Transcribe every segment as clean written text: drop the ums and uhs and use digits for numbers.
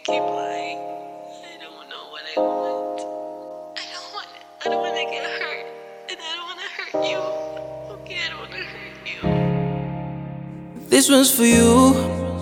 keep lying. I don't know what I want. I don't want to get hurt. And I don't want to hurt you. Okay, I don't want to hurt you. This one's for you.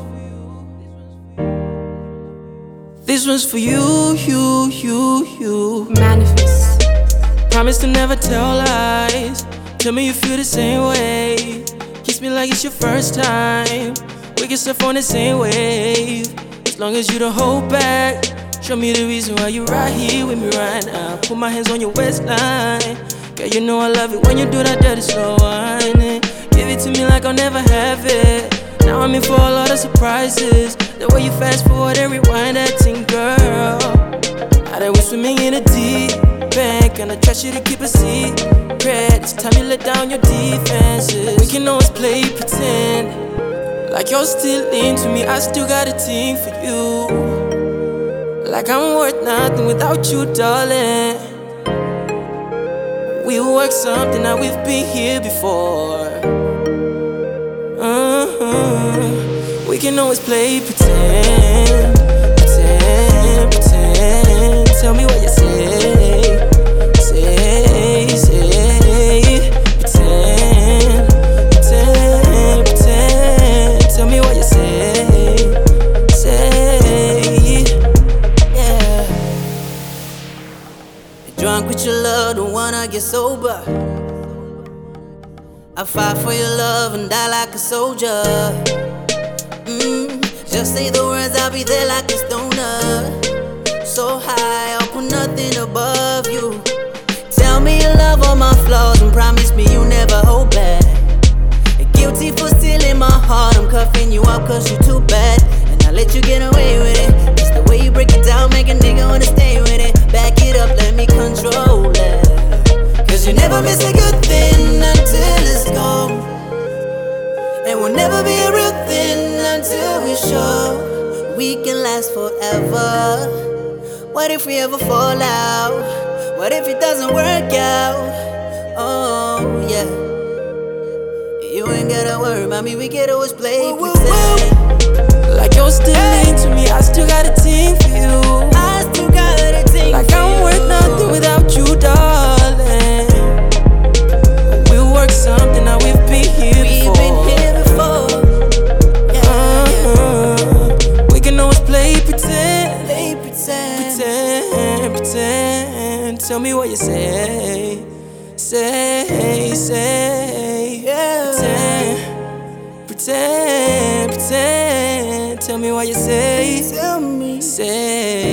This one's for you, you. Manifest. Promise to never tell lies. Tell me you feel the same way. Kiss me like it's your first time. We can surf on the same wave. As long as you don't hold back. Show me the reason why you're right here with me right now. Put my hands on your waistline. Girl, you know I love it when you do that dirty slow whining. Give it to me like I'll never have it. Now I'm in for a lot of surprises. The way you fast forward and rewind that thing, girl. Now that we're swimming in a deep end, can I trust you to keep a secret? It's time you let down your defenses. We can always play pretend, like you're still into me, I still got a thing for you. Like I'm worth nothing without you, darling. We'll work something out, we've been here before. We can always play pretend, pretend. Tell me what you say, pretend, pretend. Tell me what you say, yeah. Drunk with your love, don't wanna get sober. I fight for your love and die like a soldier. Just say the words, I'll be there like a stoner. So high, I'll put nothing above you. Tell me you love all my flaws and promise me you never hold back. Guilty for stealing my heart, I'm cuffing you up cause you too bad. And I let you get away with it. Just the way you break it down, make a nigga wanna stay with it. Back it up, let me control it. Cause you never miss a good thing until it's gone. And we'll never be a real thing until we're sure we can last forever. What if we ever fall out? What if it doesn't work out? Oh yeah. You ain't gotta worry about me, we can always play pretend. Like you're still into me, I still got a thing for you. I still got a thing like I'm worth nothing without you, darling. We'll work something out, we've been here before. We can always play pretend, pretend. Tell me what you say, yeah. Pretend. Tell me what you say,